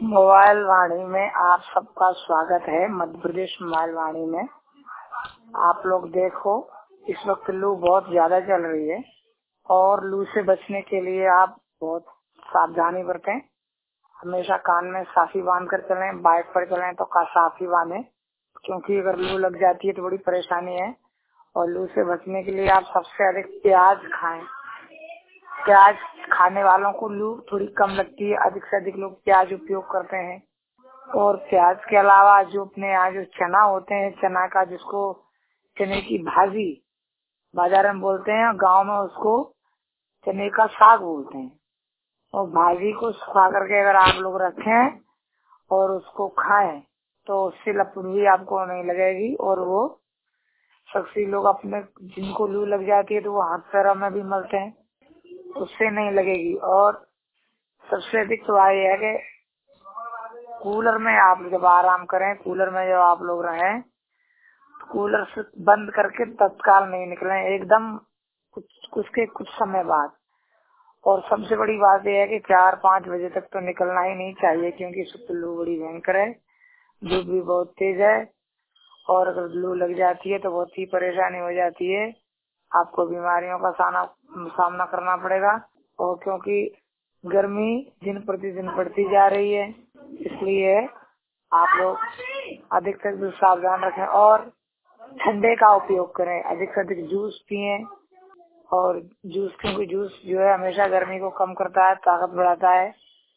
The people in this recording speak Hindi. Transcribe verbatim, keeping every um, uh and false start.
मोबाइल वाणी में आप सबका स्वागत है। मध्य प्रदेश मोबाइल वाणी में आप लोग देखो, इस वक्त लू बहुत ज्यादा चल रही है और लू से बचने के लिए आप बहुत सावधानी बरतें। हमेशा कान में साफी बांध कर चलें, बाइक पर चलें तो का साफी बांधें, क्योंकि अगर लू लग जाती है तो बड़ी परेशानी है। और लू से बचने के लिए आप सबसे अधिक प्याज खाएं। प्याज खाने वालों को लू थोड़ी कम लगती है, अधिक से अधिक लोग प्याज उपयोग करते हैं। और प्याज के अलावा जो अपने यहाँ जो चना होते हैं, चना का जिसको चने की भाजी बाजार में बोलते हैं, गांव में उसको चने का साग बोलते हैं। और भाजी को सुखा करके अगर आप लोग रखें और उसको खाएं तो उससे लपड़ भी आपको नहीं लगेगी। और वो सबसे लोग अपने जिनको लू लग जाती है तो वो हाथ पैरों में भी मलते हैं, उससे नहीं लगेगी। और सबसे अधिक तो ये है कि कूलर में आप जब आराम करें, कूलर में जब आप लोग रहें, कूलर से बंद करके तत्काल नहीं निकलें, एकदम कुछ कुछ के कुछ समय बाद। और सबसे बड़ी बात यह है कि चार पाँच बजे तक तो निकलना ही नहीं चाहिए, क्योंकि इस वक्त लू बड़ी भयंकर है, धूप भी बहुत तेज है। और अगर लू लग जाती है तो बहुत ही परेशानी हो जाती है, आपको बीमारियों का सामना करना पड़ेगा। और क्योंकि गर्मी दिन प्रतिदिन बढ़ती जा रही है, इसलिए आप लोग अधिक से अधिक सावधान रखें और ठंडे का उपयोग करें। अधिक से अधिक जूस पिए, और जूस क्योंकि जूस जो है हमेशा गर्मी को कम करता है, ताकत बढ़ाता है।